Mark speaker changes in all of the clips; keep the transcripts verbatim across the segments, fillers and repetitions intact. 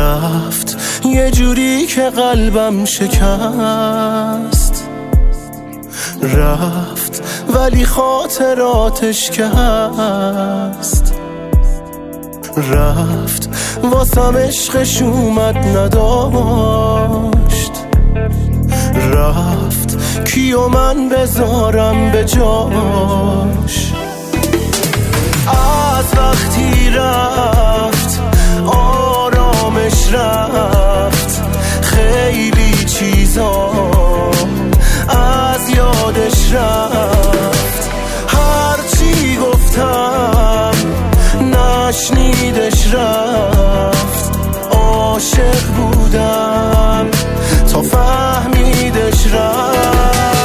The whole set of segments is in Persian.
Speaker 1: رفت یه جوری که قلبم شکست، رفت ولی خاطراتش که هست، رفت واسم عشقش اومد نداشت، رفت کیو من بذارم به جاش. از وقتی رفت آرامش رفت، خیلی چیزا از یادش رفت، هرچی گفتم نشنیدش رفت، عاشق بودم تا فهمیدش رفت.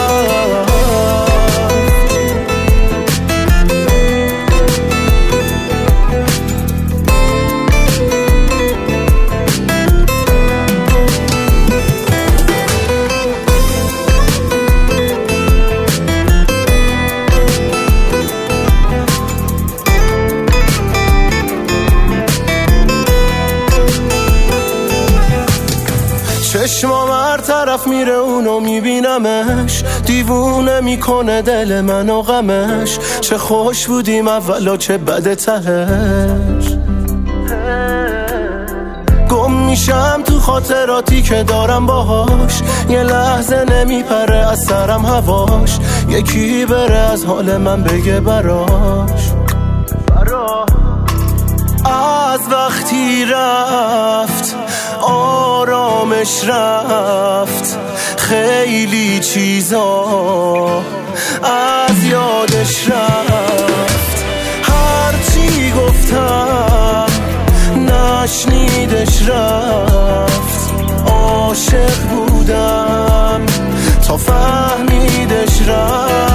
Speaker 1: چشمام هر طرف میره اونو میبینمش، دیوونه میکنه دل منو غمش، چه خوش بودیم اولا چه بده تهش. گم میشم تو خاطراتی که دارم باهاش، یه لحظه نمیپره از سرم هواش، یکی بره از حال من بگه براش. از وقتی رفت آرامش رفت، خیلی چیزا از یادش رفت، هرچی گفتم نشنیدش رفت، عاشق بودم تا فهمیدش رفت.